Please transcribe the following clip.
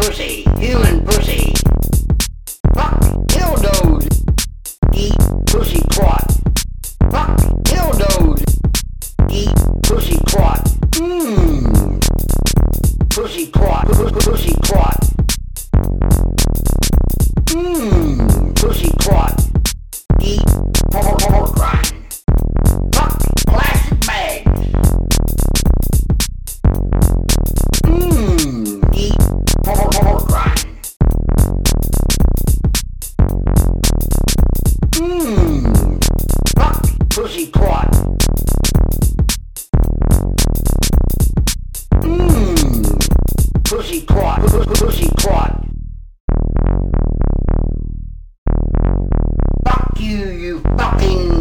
pussy, human pussy. Fuck dildos, eat pussy twat. Fuck dildos, eat pussy twat. Mmm, pussy twat, pussy twat. Mmm, pussy twat, eat pork rind. Fuck plastic bags. Mmm, eat pork rind. Mmm, fuck pussy twat. Mmm, pussy twat, pussy twat. Fuck you, you fucking